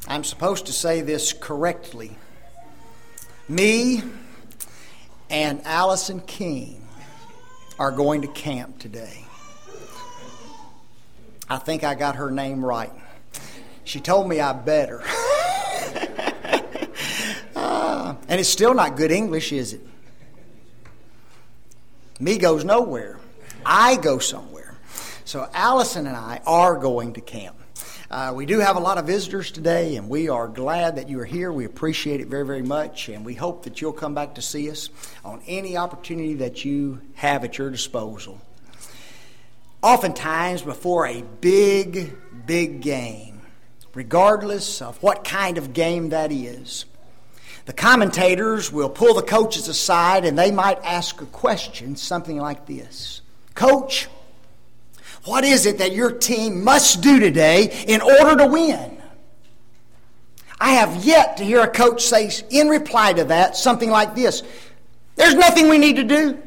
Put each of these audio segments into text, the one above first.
I'm supposed to say this correctly. Me and Allison King are going to camp today. I think I got her name right. She told me I better. And it's still not good English, is it? Me goes nowhere. I go somewhere. So Allison and I are going to camp. We do have a lot of visitors today, and we are glad that you are here. We appreciate it very, very much, and we hope that you'll come back to see us on any opportunity that you have at your disposal. Oftentimes, before a big, big game, regardless of what kind of game that is, the commentators will pull the coaches aside and they might ask a question, something like this. Coach, what is it that your team must do today in order to win? I have yet to hear a coach say in reply to that something like this. There's nothing we need to do.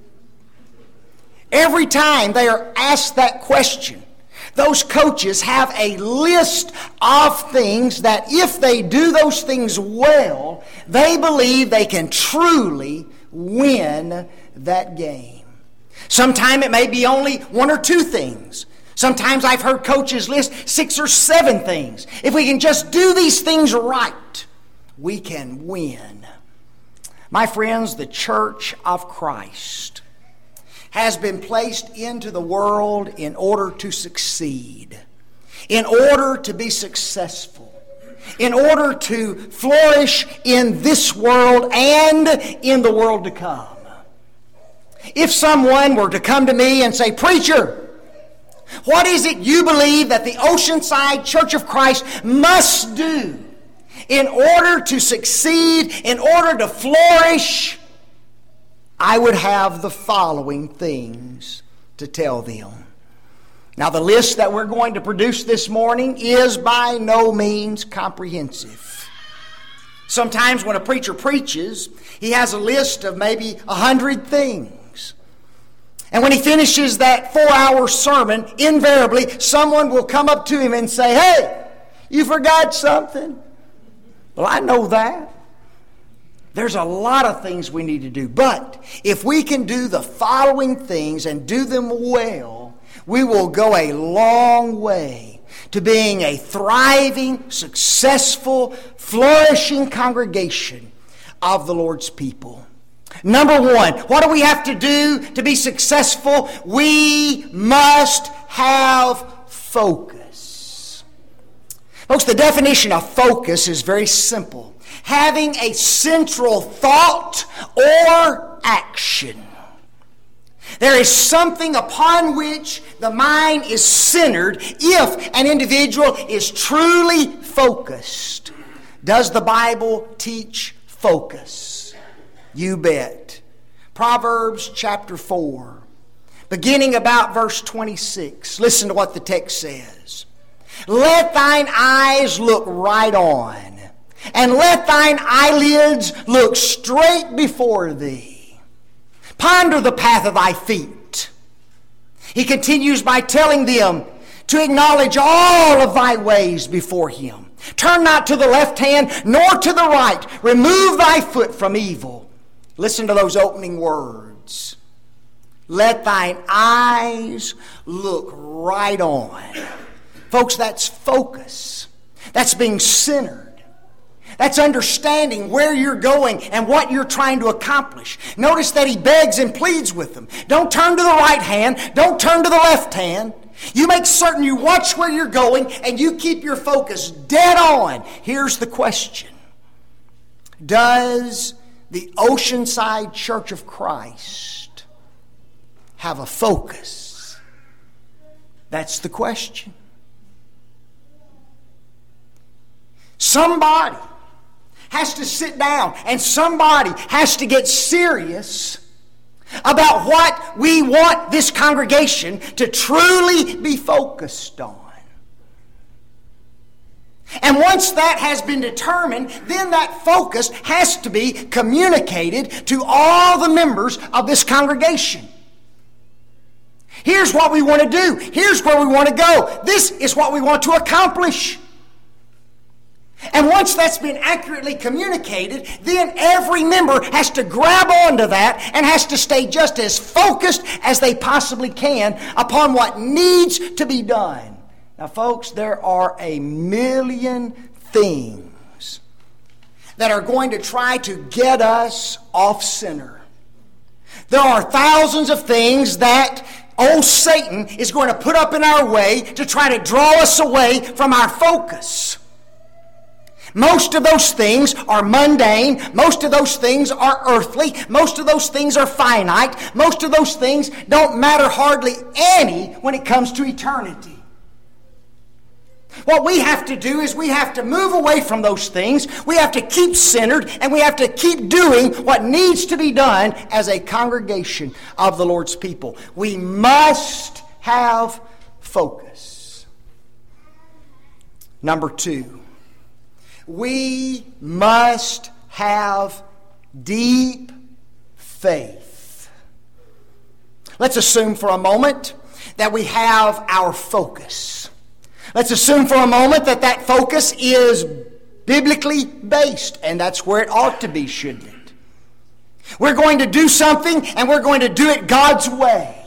Every time they are asked that question, those coaches have a list of things that if they do those things well, they believe they can truly win that game. Sometimes it may be only one or two things. Sometimes I've heard coaches list 6 or 7 things. If we can just do these things right, we can win. My friends, the Church of Christ has been placed into the world in order to succeed, in order to be successful, in order to flourish in this world and in the world to come. If someone were to come to me and say, Preacher, what is it you believe that the Oceanside Church of Christ must do in order to succeed, in order to flourish? I would have the following things to tell them. Now, the list that we're going to produce this morning is by no means comprehensive. Sometimes when a preacher preaches, he has a list of maybe 100 things. And when he finishes that 4-hour sermon, invariably someone will come up to him and say, Hey, you forgot something. Well, I know that. There's a lot of things we need to do. But if we can do the following things and do them well, we will go a long way to being a thriving, successful, flourishing congregation of the Lord's people. Number 1, what do we have to do to be successful? We must have focus. Folks, the definition of focus is very simple. Having a central thought or action. There is something upon which the mind is centered if an individual is truly focused. Does the Bible teach focus? You bet. Proverbs chapter 4, beginning about verse 26. Listen to what the text says. Let thine eyes look right on, and let thine eyelids look straight before thee. Ponder the path of thy feet. He continues by telling them to acknowledge all of thy ways before him. Turn not to the left hand, nor to the right. Remove thy foot from evil. Listen to those opening words. Let thine eyes look right on. Folks, that's focus. That's being centered. That's understanding where you're going and what you're trying to accomplish. Notice that he begs and pleads with them. Don't turn to the right hand. Don't turn to the left hand. You make certain you watch where you're going and you keep your focus dead on. Here's the question. Does the Oceanside Church of Christ have a focus? That's the question. Somebody has to sit down and somebody has to get serious about what we want this congregation to truly be focused on. And once that has been determined, then that focus has to be communicated to all the members of this congregation. Here's what we want to do. Here's where we want to go. This is what we want to accomplish. And once that's been accurately communicated, then every member has to grab onto that and has to stay just as focused as they possibly can upon what needs to be done. Now, folks, there are a million things that are going to try to get us off center. There are thousands of things that old Satan is going to put up in our way to try to draw us away from our focus. Most of those things are mundane. Most of those things are earthly. Most of those things are finite. Most of those things don't matter hardly any when it comes to eternity. What we have to do is we have to move away from those things. We have to keep centered, and we have to keep doing what needs to be done as a congregation of the Lord's people. We must have focus. Number 2, we must have deep faith. Let's assume for a moment that we have our focus. Let's assume for a moment that that focus is biblically based, and that's where it ought to be, shouldn't it? We're going to do something, and we're going to do it God's way.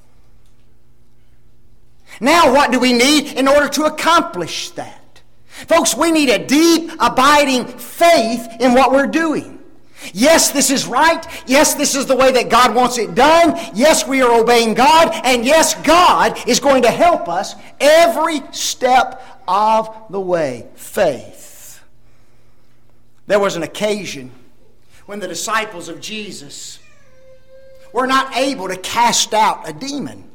Now, what do we need in order to accomplish that? Folks, we need a deep, abiding faith in what we're doing. Yes, this is right. Yes, this is the way that God wants it done. Yes, we are obeying God. And yes, God is going to help us every step of the way. Faith. There was an occasion when the disciples of Jesus were not able to cast out a demon.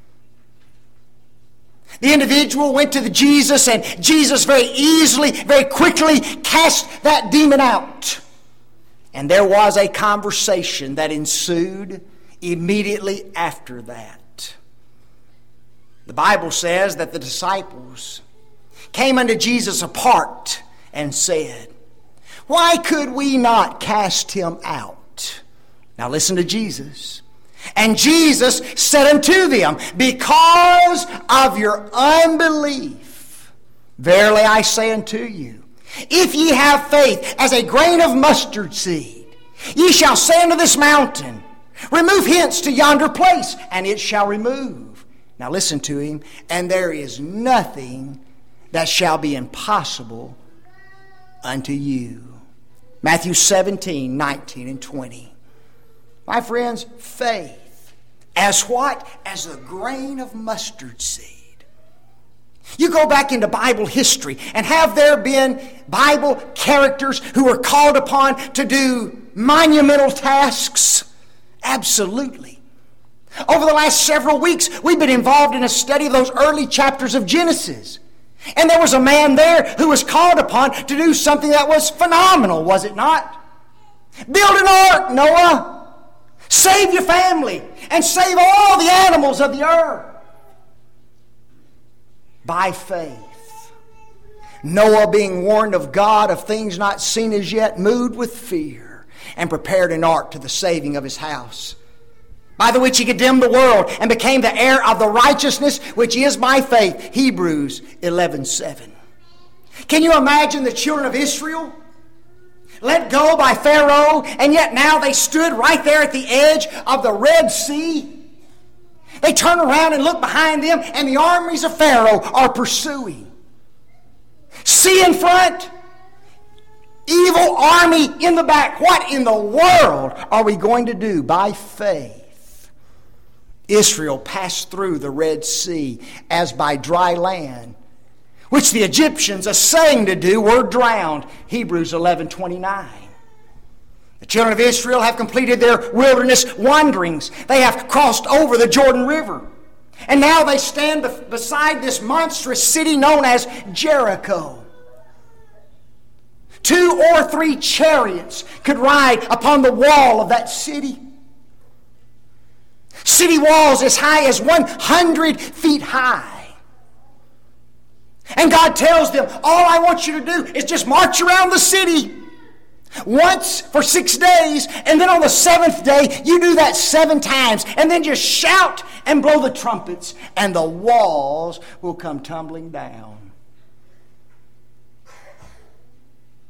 The individual went to Jesus, and Jesus very easily, very quickly cast that demon out. And there was a conversation that ensued immediately after that. The Bible says that the disciples came unto Jesus apart and said, "Why could we not cast him out?" Now listen to Jesus. And Jesus said unto them, "Because of your unbelief, verily I say unto you, if ye have faith as a grain of mustard seed, ye shall say unto this mountain, remove hence to yonder place, and it shall remove." Now listen to him. "And there is nothing that shall be impossible unto you." Matthew 17, 19, and 20. My friends, faith as what? As the grain of mustard seed. You go back into Bible history, and have there been Bible characters who were called upon to do monumental tasks? Absolutely. Over the last several weeks, we've been involved in a study of those early chapters of Genesis. And there was a man there who was called upon to do something that was phenomenal, was it not? Build an ark, Noah. Save your family, and save all the animals of the earth. By faith, Noah, being warned of God of things not seen as yet, moved with fear, and prepared an ark to the saving of his house, by the which he condemned the world, and became the heir of the righteousness which is by faith. Hebrews 11:7. Can you imagine the children of Israel let go by Pharaoh, and yet now they stood right there at the edge of the Red Sea? They turn around and look behind them, and the armies of Pharaoh are pursuing. Sea in front, evil army in the back. What in the world are we going to do? By faith, Israel passed through the Red Sea as by dry land, which the Egyptians, essaying to do, were drowned. Hebrews 11:29. The children of Israel have completed their wilderness wanderings. They have crossed over the Jordan River. And now they stand beside this monstrous city known as Jericho. 2 or 3 chariots could ride upon the wall of that city. City walls as high as 100 feet high. And God tells them, all I want you to do is just march around the city once for 6 days, and then on the 7th day, you do that 7 times, and then just shout and blow the trumpets, and the walls will come tumbling down.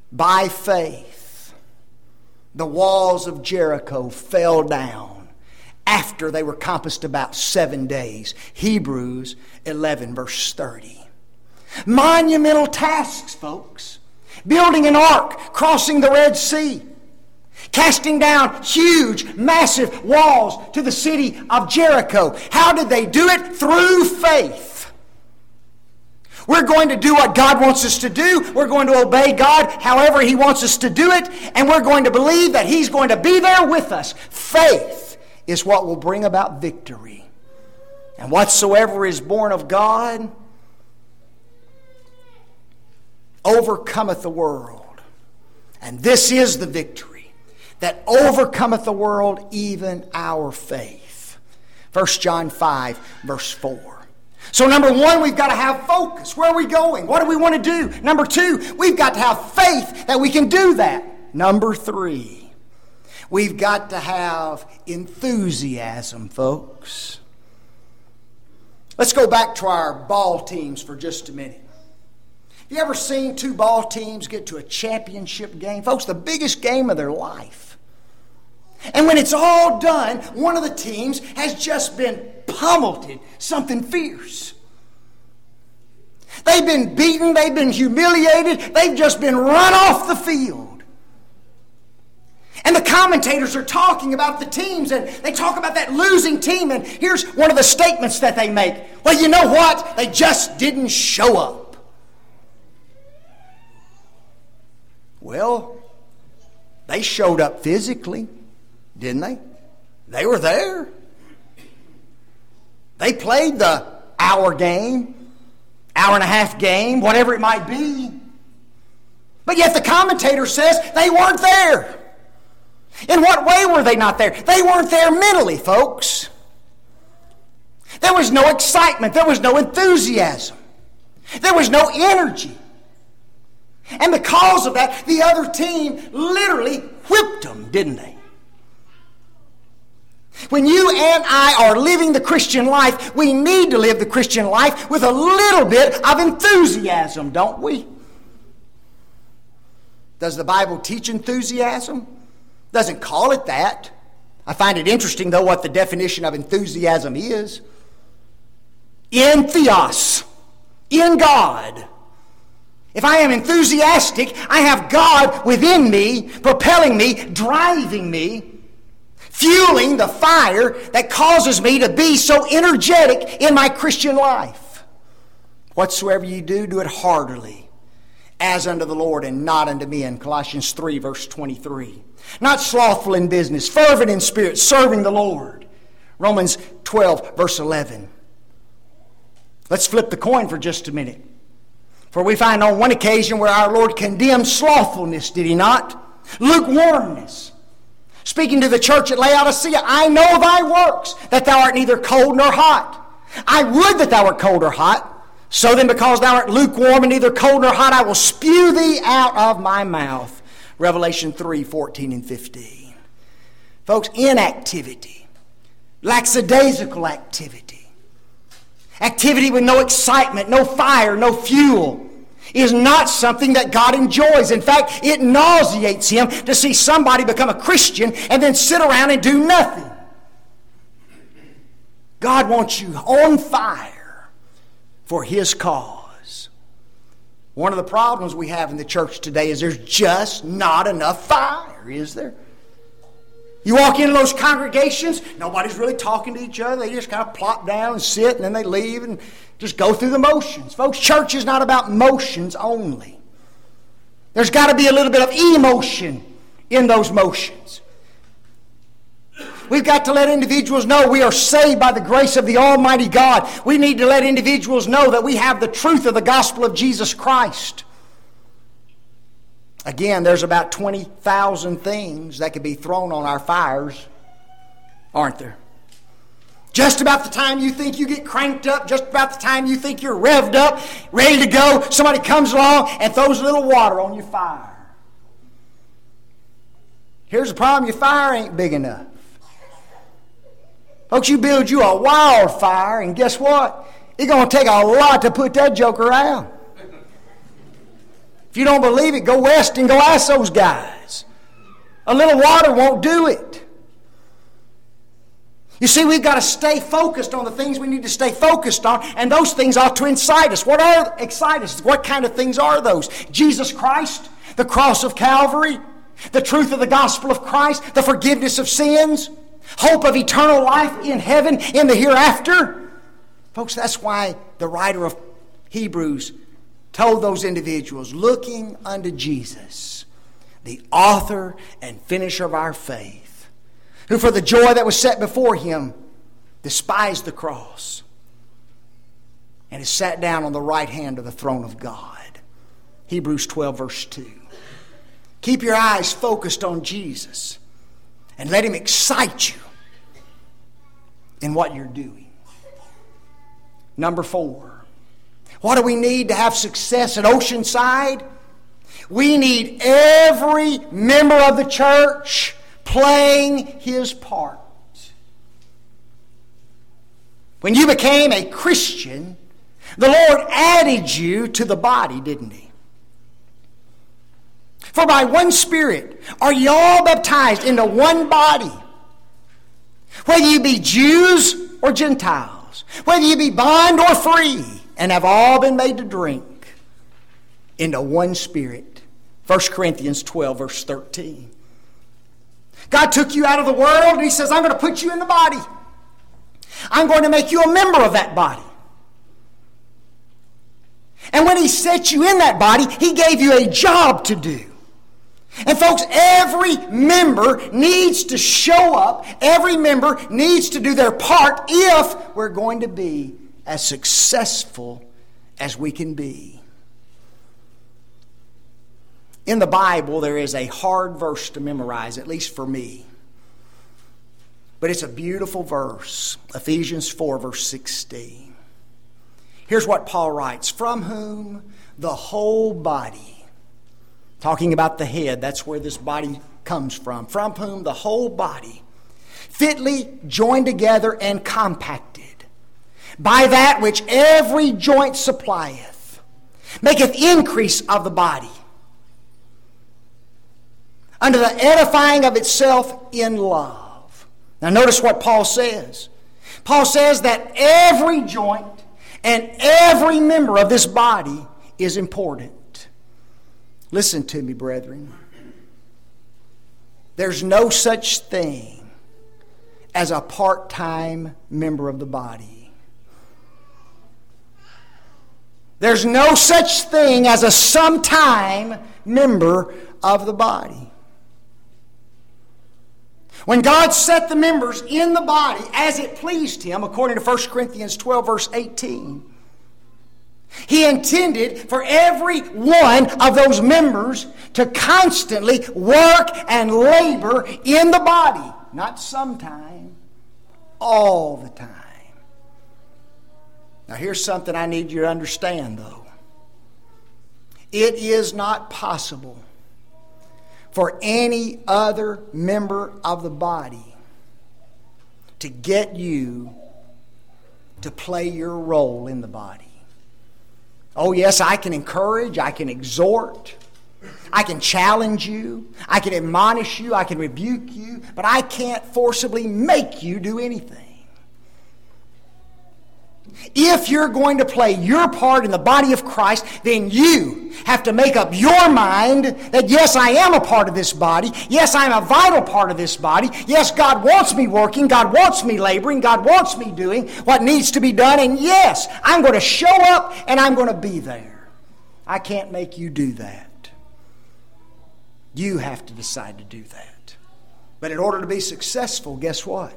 By faith, the walls of Jericho fell down after they were compassed about 7 days. Hebrews 11, verse 30. Monumental tasks, folks. Building an ark, crossing the Red Sea, casting down huge, massive walls to the city of Jericho. How did they do it? Through faith. We're going to do what God wants us to do. We're going to obey God however He wants us to do it. And we're going to believe that He's going to be there with us. Faith is what will bring about victory. And whatsoever is born of God overcometh the world. And this is the victory that overcometh the world, even our faith. 1 John 5, verse 4. So number one, we've got to have focus. Where are we going? What do we want to do? Number two, we've got to have faith that we can do that. Number three, we've got to have enthusiasm, folks. Let's go back to our ball teams for just a minute. Have you ever seen two ball teams get to a championship game? Folks, the biggest game of their life. And when it's all done, one of the teams has just been pummeled, something fierce. They've been beaten, they've been humiliated, they've just been run off the field. And the commentators are talking about the teams, and they talk about that losing team, and here's one of the statements that they make. Well, you know what? They just didn't show up. Well, they showed up physically, didn't they? They were there. They played the hour game, hour and a half game, whatever it might be. But yet the commentator says they weren't there. In what way were they not there? They weren't there mentally, folks. There was no excitement. There was no enthusiasm. There was no energy. And because of that, the other team literally whipped them, didn't they? When you and I are living the Christian life, we need to live the Christian life with a little bit of enthusiasm, don't we? Does the Bible teach enthusiasm? Doesn't call it that. I find it interesting, though, what the definition of enthusiasm is. In theos, in God. If I am enthusiastic, I have God within me, propelling me, driving me, fueling the fire that causes me to be so energetic in my Christian life. Whatsoever you do, do it heartily, as unto the Lord and not unto men. Colossians 3, verse 23. Not slothful in business, fervent in spirit, serving the Lord. Romans 12, verse 11. Let's flip the coin for just a minute. For we find on one occasion where our Lord condemned slothfulness, did He not? Lukewarmness. Speaking to the church at Laodicea, I know thy works, that thou art neither cold nor hot. I would that thou wert cold or hot. So then, because thou art lukewarm and neither cold nor hot, I will spew thee out of my mouth. Revelation 3, 14 and 15. Folks, inactivity, lackadaisical activity, activity with no excitement, no fire, no fuel, is not something that God enjoys. In fact, it nauseates Him to see somebody become a Christian and then sit around and do nothing. God wants you on fire for His cause. One of the problems we have in the church today is there's just not enough fire, is there? You walk into those congregations, nobody's really talking to each other. They just kind of plop down and sit, and then they leave and just go through the motions. Folks, church is not about motions only. There's got to be a little bit of emotion in those motions. We've got to let individuals know we are saved by the grace of the Almighty God. We need to let individuals know that we have the truth of the gospel of Jesus Christ. Again, there's about 20,000 things that could be thrown on our fires, aren't there? Just about the time you think you get cranked up, just about the time you think you're revved up, ready to go, somebody comes along and throws a little water on your fire. Here's the problem, your fire ain't big enough. Folks, you build you a wildfire, and guess what? It's going to take a lot to put that joker out. If you don't believe it, go west and go ask those guys. A little water won't do it. You see, we've got to stay focused on the things we need to stay focused on, and those things ought to excite us. Excite us? What kind of things are those? Jesus Christ, the cross of Calvary, the truth of the gospel of Christ, the forgiveness of sins, hope of eternal life in heaven, in the hereafter. Folks, that's why the writer of Hebrews told those individuals, looking unto Jesus, the author and finisher of our faith, who for the joy that was set before him despised the cross and is sat down on the right hand of the throne of God. Hebrews 12 verse 2. Keep your eyes focused on Jesus and let him excite you in what you're doing. Number 4. What do we need to have success at Oceanside? We need every member of the church playing his part. When you became a Christian, the Lord added you to the body, didn't he? For by one Spirit are you all baptized into one body, whether you be Jews or Gentiles, whether you be bond or free, and have all been made to drink into one Spirit. 1 Corinthians 12 verse 13. God took you out of the world and he says, I'm going to put you in the body. I'm going to make you a member of that body. And when he set you in that body, he gave you a job to do. And folks, every member needs to show up. Every member needs to do their part if we're going to be as successful as we can be. In the Bible, there is a hard verse to memorize, at least for me. But it's a beautiful verse. Ephesians 4, verse 16. Here's what Paul writes. From whom the whole body, talking about the head, that's where this body comes from. From whom the whole body, fitly joined together and compacted, by that which every joint supplieth, maketh increase of the body, unto the edifying of itself in love. Now notice what Paul says. Paul says that every joint and every member of this body is important. Listen to me, brethren. There's no such thing as a part-time member of the body. There's no such thing as a sometime member of the body. When God set the members in the body as it pleased him, according to 1 Corinthians 12, verse 18, he intended for every one of those members to constantly work and labor in the body. Not sometime, all the time. Now here's something I need you to understand, though. It is not possible for any other member of the body to get you to play your role in the body. Oh yes, I can encourage, I can exhort, I can challenge you, I can admonish you, I can rebuke you, but I can't forcibly make you do anything. If you're going to play your part in the body of Christ, then you have to make up your mind that yes, I am a part of this body. Yes, I'm a vital part of this body. Yes, God wants me working. God wants me laboring. God wants me doing what needs to be done. And yes, I'm going to show up and I'm going to be there. I can't make you do that. You have to decide to do that. But in order to be successful, guess what?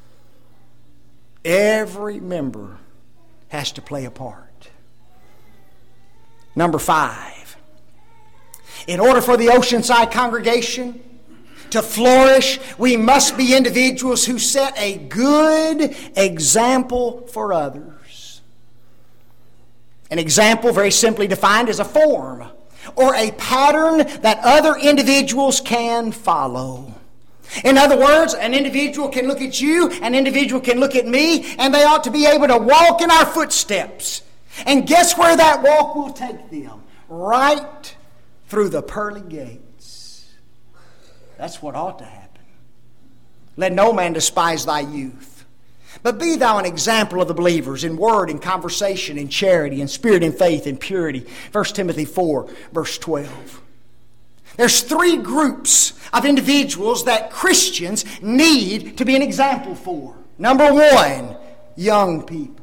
Every member has to play a part. Number 5. In order for the Oceanside congregation to flourish, we must be individuals who set a good example for others. An example, very simply defined, is a form or a pattern that other individuals can follow. In other words, an individual can look at you, an individual can look at me, and they ought to be able to walk in our footsteps. And guess where that walk will take them? Right through the pearly gates. That's what ought to happen. Let no man despise thy youth. But be thou an example of the believers in word, in conversation, in charity, in spirit, in faith, in purity. 1 Timothy 4, verse 12. There's three groups of individuals that Christians need to be an example for. Number one, young people.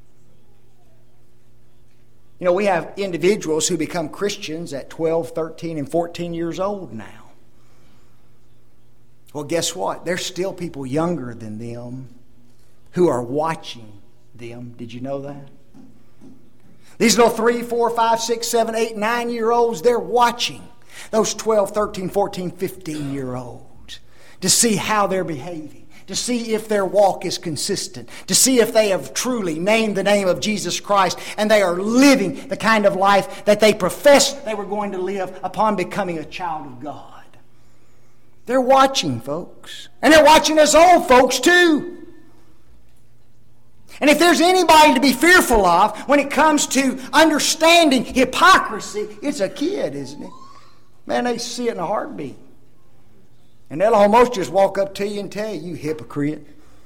You know, we have individuals who become Christians at 12, 13, and 14 years old now. Well, guess what? There's still people younger than them who are watching them. Did you know that? These little 3, 4, 5, 6, 7, 8, 9-year-olds, they're watching those 12, 13, 14, 15-year-olds to see how they're behaving, to see if their walk is consistent, to see if they have truly named the name of Jesus Christ and they are living the kind of life that they professed they were going to live upon becoming a child of God. They're watching, folks. And they're watching us old folks too. And if there's anybody to be fearful of when it comes to understanding hypocrisy, it's a kid, isn't it? Man, they see it in a heartbeat. And they'll almost just walk up to you and tell you, you hypocrite.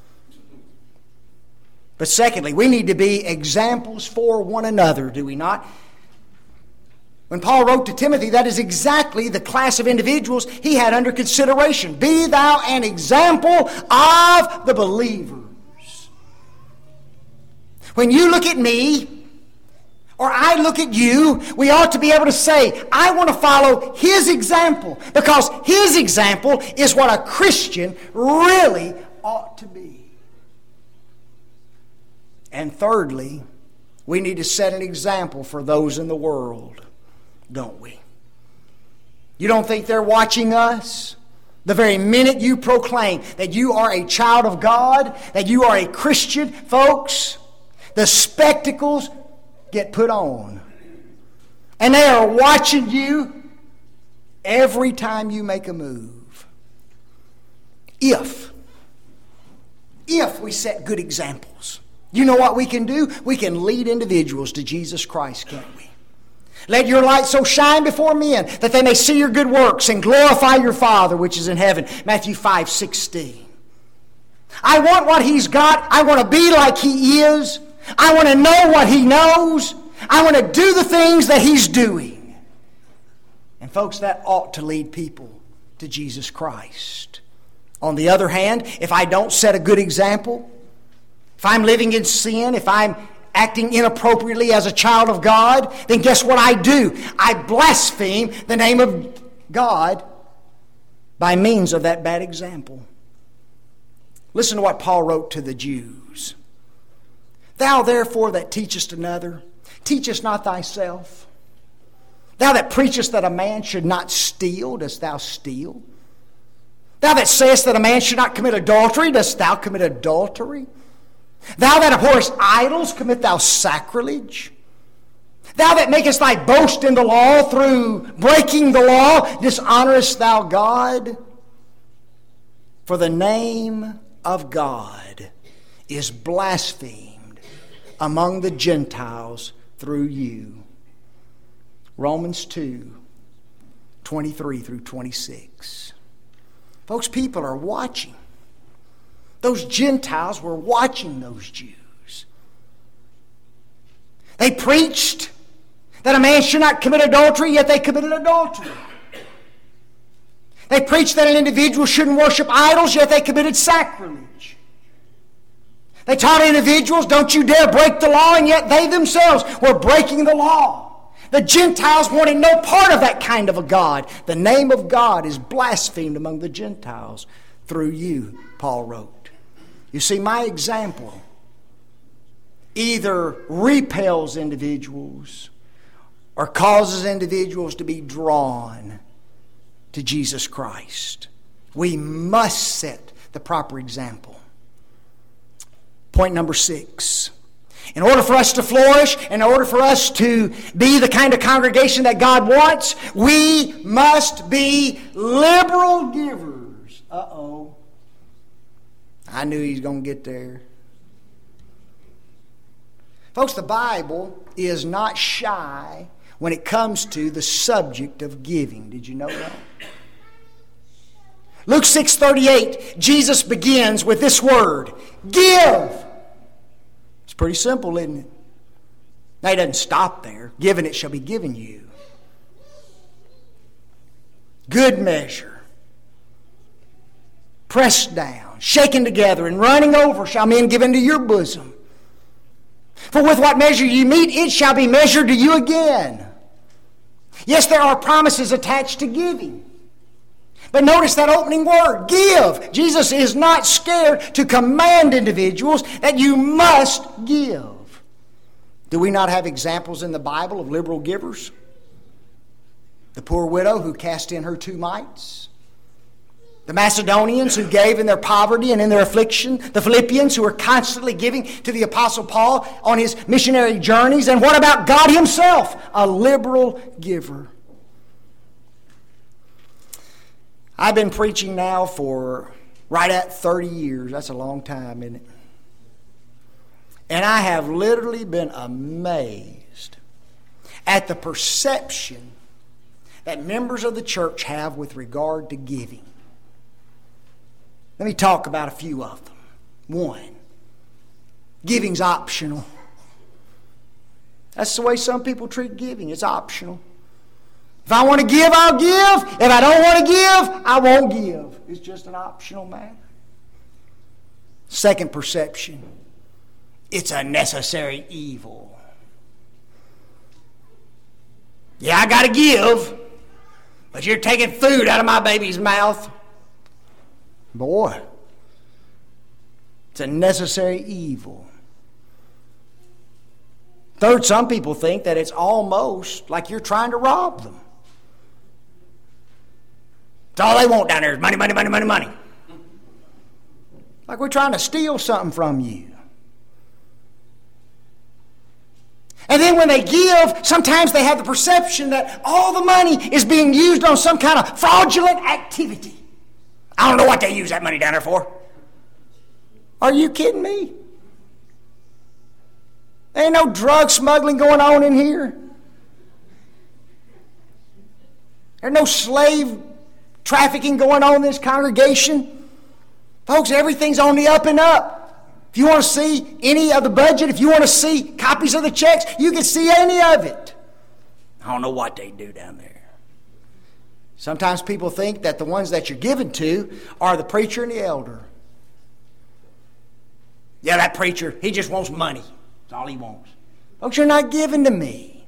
But secondly, we need to be examples for one another, do we not? When Paul wrote to Timothy, that is exactly the class of individuals he had under consideration. Be thou an example of the believers. When you look at me, or I look at you, we ought to be able to say, I want to follow his example, because his example is what a Christian really ought to be. And thirdly, we need to set an example for those in the world, don't we? You don't think they're watching us? The very minute you proclaim that you are a child of God, that you are a Christian, folks, the spectacles get put on. And they are watching you every time you make a move. If we set good examples, you know what we can do? We can lead individuals to Jesus Christ, can't we? Let your light so shine before men that they may see your good works and glorify your Father which is in heaven. Matthew 5:16. I want what he's got. I want to be like he is. I want to know what he knows. I want to do the things that he's doing. And folks, that ought to lead people to Jesus Christ. On the other hand, if I don't set a good example, if I'm living in sin, if I'm acting inappropriately as a child of God, then guess what I do? I blaspheme the name of God by means of that bad example. Listen to what Paul wrote to the Jews. Thou therefore that teachest another, teachest not thyself. Thou that preachest that a man should not steal, dost thou steal? Thou that sayest that a man should not commit adultery, dost thou commit adultery? Thou that abhorrest idols, commit thou sacrilege? Thou that makest thy boast in the law, through breaking the law, dishonorest thou God? For the name of God is blasphemed among the Gentiles through you. Romans 2:23 through 26. Folks, people are watching. Those Gentiles were watching those Jews. They preached that a man should not commit adultery, yet they committed adultery. They preached that an individual shouldn't worship idols, yet they committed sacrilege. They taught individuals, don't you dare break the law, and yet they themselves were breaking the law. The Gentiles wanted no part of that kind of a God. The name of God is blasphemed among the Gentiles through you, Paul wrote. You see, my example either repels individuals or causes individuals to be drawn to Jesus Christ. We must set the proper example. Point number 6. In order for us to flourish, in order for us to be the kind of congregation that God wants, we must be liberal givers. Uh-oh. I knew he was going to get there. Folks, the Bible is not shy when it comes to the subject of giving. Did you know that? Luke 6:38, Jesus begins with this word, give. It's pretty simple, isn't it? Now, he doesn't stop there. Given it shall be given you. Good measure, pressed down, shaken together, and running over shall men give into your bosom. For with what measure you meet, it shall be measured to you again. Yes, there are promises attached to giving. But notice that opening word, give. Jesus is not scared to command individuals that you must give. Do we not have examples in the Bible of liberal givers? The poor widow who cast in her 2 mites. The Macedonians who gave in their poverty and in their affliction. The Philippians who were constantly giving to the Apostle Paul on his missionary journeys. And what about God himself? A liberal giver. I've been preaching now for right at 30 years. That's a long time, isn't it? And I have literally been amazed at the perception that members of the church have with regard to giving. Let me talk about a few of them. 1, giving's optional. That's the way some people treat giving. It's optional. If I want to give, I'll give. If I don't want to give, I won't give. It's just an optional matter. Second perception, it's a necessary evil. Yeah, I got to give, but you're taking food out of my baby's mouth. Boy, it's a necessary evil. Third, some people think that it's almost like you're trying to rob them. It's all they want down there is money, money, money, money, money. Like we're trying to steal something from you. And then when they give, sometimes they have the perception that all the money is being used on some kind of fraudulent activity. I don't know what they use that money down there for. Are you kidding me? There ain't no drug smuggling going on in here. There's no slave trafficking going on in this congregation. Folks, everything's on the up and up. If you want to see any of the budget, if you want to see copies of the checks, you can see any of it. I don't know what they do down there. Sometimes people think that the ones that you're giving to are the preacher and the elder. Yeah, that preacher, he just wants money. That's all he wants. Folks, you're not giving to me.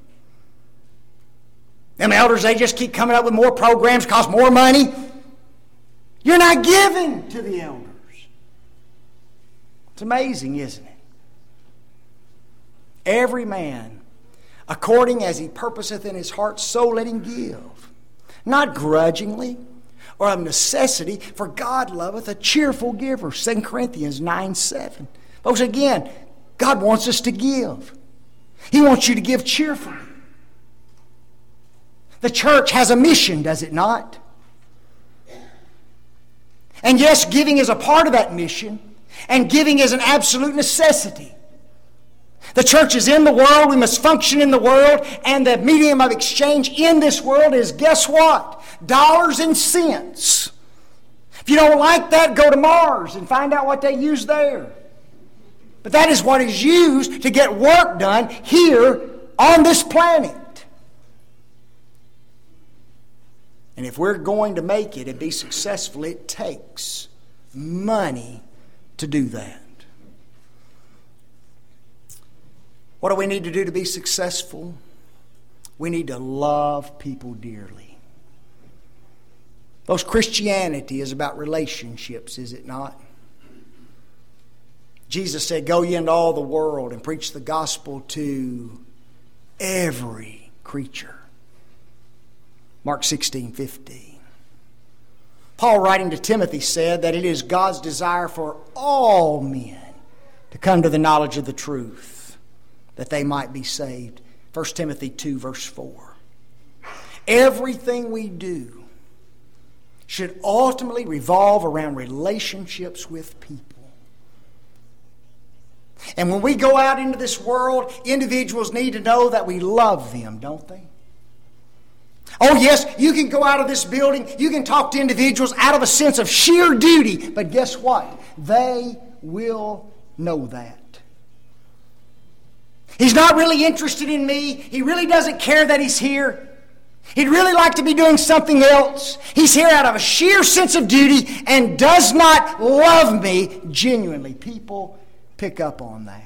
Them elders, they just keep coming up with more programs, cost more money. You're not giving to the elders. It's amazing, isn't it? Every man, according as he purposeth in his heart, so let him give. Not grudgingly or of necessity, for God loveth a cheerful giver. 2 Corinthians 9:7. Folks, again, God wants us to give. He wants you to give cheerfully. The church has a mission, does it not? And yes, giving is a part of that mission, and giving is an absolute necessity. The church is in the world, we must function in the world, and the medium of exchange in this world is, guess what? Dollars and cents. If you don't like that, go to Mars and find out what they use there. But that is what is used to get work done here on this planet. And if we're going to make it and be successful, it takes money to do that. What do we need to do to be successful? We need to love people dearly. Folks, Christianity is about relationships, is it not? Jesus said, go ye into all the world and preach the gospel to every creature. Mark 16:15. Paul, writing to Timothy, said that it is God's desire for all men to come to the knowledge of the truth, that they might be saved. 1 Timothy 2, verse 4. Everything we do should ultimately revolve around relationships with people. And when we go out into this world, individuals need to know that we love them, don't they? Oh yes, you can go out of this building, you can talk to individuals out of a sense of sheer duty, but guess what? They will know that. He's not really interested in me. He really doesn't care that he's here. He'd really like to be doing something else. He's here out of a sheer sense of duty and does not love me genuinely. People pick up on that.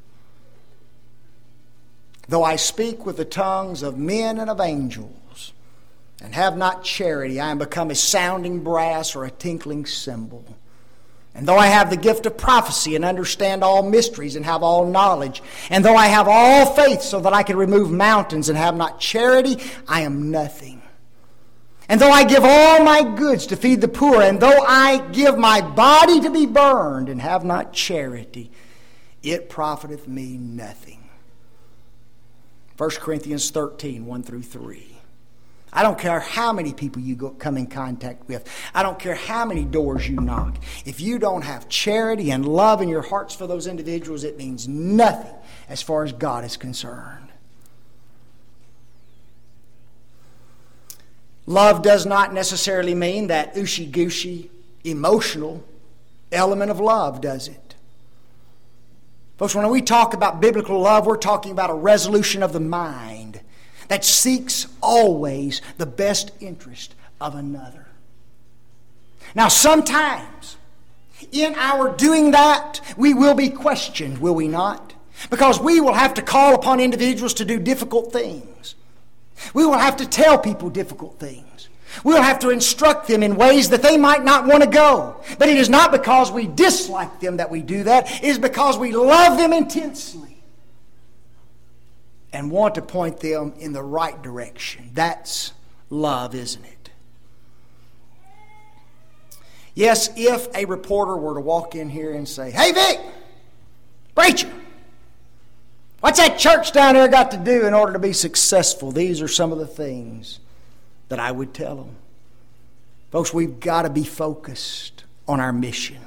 Though I speak with the tongues of men and of angels, and have not charity, I am become a sounding brass or a tinkling cymbal. And though I have the gift of prophecy and understand all mysteries and have all knowledge, and though I have all faith so that I can remove mountains and have not charity, I am nothing. And though I give all my goods to feed the poor, and though I give my body to be burned and have not charity, it profiteth me nothing. 1 Corinthians 13, 1 through 3. I don't care how many people you come in contact with. I don't care how many doors you knock. If you don't have charity and love in your hearts for those individuals, it means nothing as far as God is concerned. Love does not necessarily mean that ooshy-gooshy, emotional element of love, does it? Folks, when we talk about biblical love, we're talking about a resolution of the mind that seeks always the best interest of another. Now, sometimes in our doing that, we will be questioned, will we not? Because we will have to call upon individuals to do difficult things. We will have to tell people difficult things. We'll have to instruct them in ways that they might not want to go. But it is not because we dislike them that we do that. It is because we love them intensely and want to point them in the right direction. That's love, isn't it? Yes, if a reporter were to walk in here and say, "Hey Vic, preacher, what's that church down there got to do in order to be successful?" These are some of the things that I would tell them. Folks, we've got to be focused on our mission.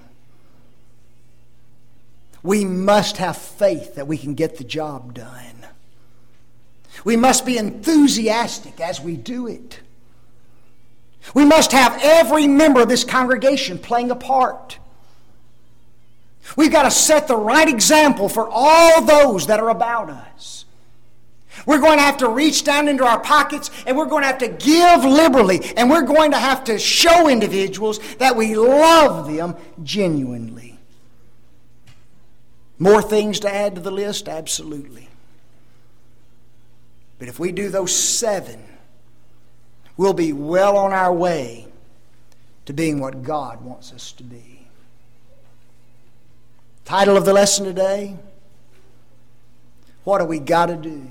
We must have faith that we can get the job done. We must be enthusiastic as we do it. We must have every member of this congregation playing a part. We've got to set the right example for all those that are about us. We're going to have to reach down into our pockets and we're going to have to give liberally, and we're going to have to show individuals that we love them genuinely. More things to add to the list? Absolutely. But if we do those 7, we'll be well on our way to being what God wants us to be. Title of the lesson today: what do we got to do?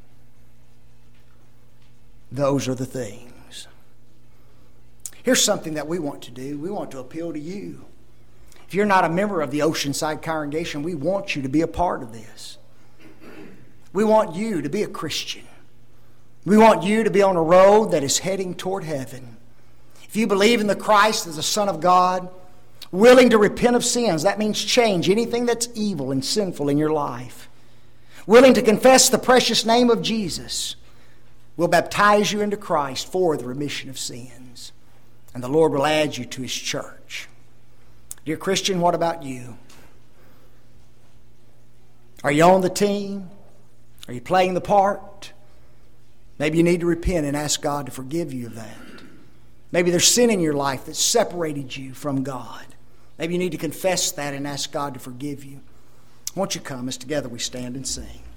Those are the things. Here's something that we want to do. We want to appeal to you. If you're not a member of the Oceanside congregation, we want you to be a part of this. We want you to be a Christian. We want you to be on a road that is heading toward heaven. If you believe in the Christ as the Son of God, willing to repent of sins, that means change anything that's evil and sinful in your life, willing to confess the precious name of Jesus, we'll baptize you into Christ for the remission of sins. And the Lord will add you to His church. Dear Christian, what about you? Are you on the team? Are you playing the part? Maybe you need to repent and ask God to forgive you of that. Maybe there's sin in your life that separated you from God. Maybe you need to confess that and ask God to forgive you. Won't you come as together we stand and sing?